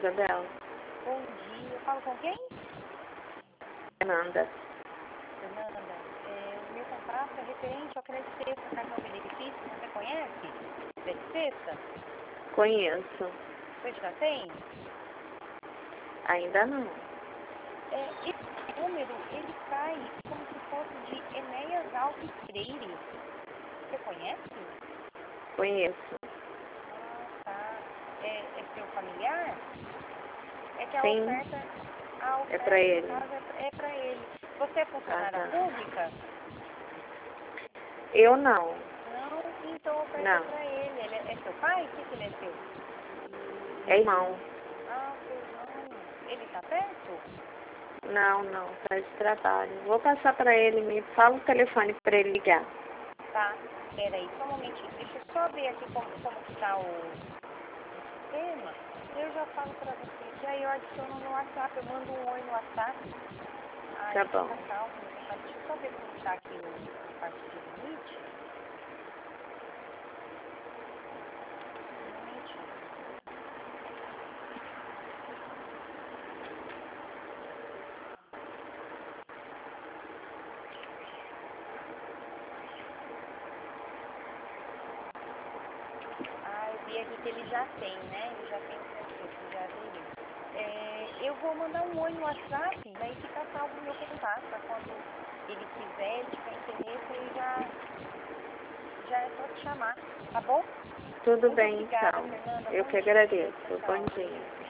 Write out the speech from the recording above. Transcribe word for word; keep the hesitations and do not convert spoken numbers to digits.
Isabel. Bom dia. Eu falo com quem? Fernanda. Fernanda. É, o meu contato é referente ao crédito sexta, cartão benefício. Você conhece? Crédito sexta? Conheço. Você já tem? Ainda não. É, esse número, ele sai como se fosse de Enéas Alves Freire. Você conhece? Conheço. Ah, tá. É, é seu familiar? É que a Sim. oferta, a oferta É pra ele. no caso, é para ele. Você é funcionária Ah, tá. pública? Eu não. Não, então a oferta é Não. para ele. Ele é, é seu pai? O que, que ele é seu? É irmão. Ah, seu irmão. Ele tá perto? Não, não. Tá de trabalho. Vou passar pra ele. Me fala o telefone pra ele ligar. Tá. Peraí, só um momentinho. Deixa eu só ver aqui como, como que tá o sistema. Eu já falo pra você. Que aí eu adiciono no WhatsApp. Eu mando um oi no WhatsApp. Aí Tá bom. fica salvo no WhatsApp. Deixa eu só ver como tá aqui o, a parte de limite. Um momentinho. Ah, eu vi aqui que ele já tem, né? Ele já tem o concurso, já aderiu. É, eu vou mandar um oi no WhatsApp, daí fica salvo o meu contato, pra quando ele quiser, ele tiver interesse, aí já, já é só te chamar, tá bom? Tudo Muito bem, obrigada, então. Fernanda. Eu Bom que dia. agradeço. Tchau, Bom tchau. dia.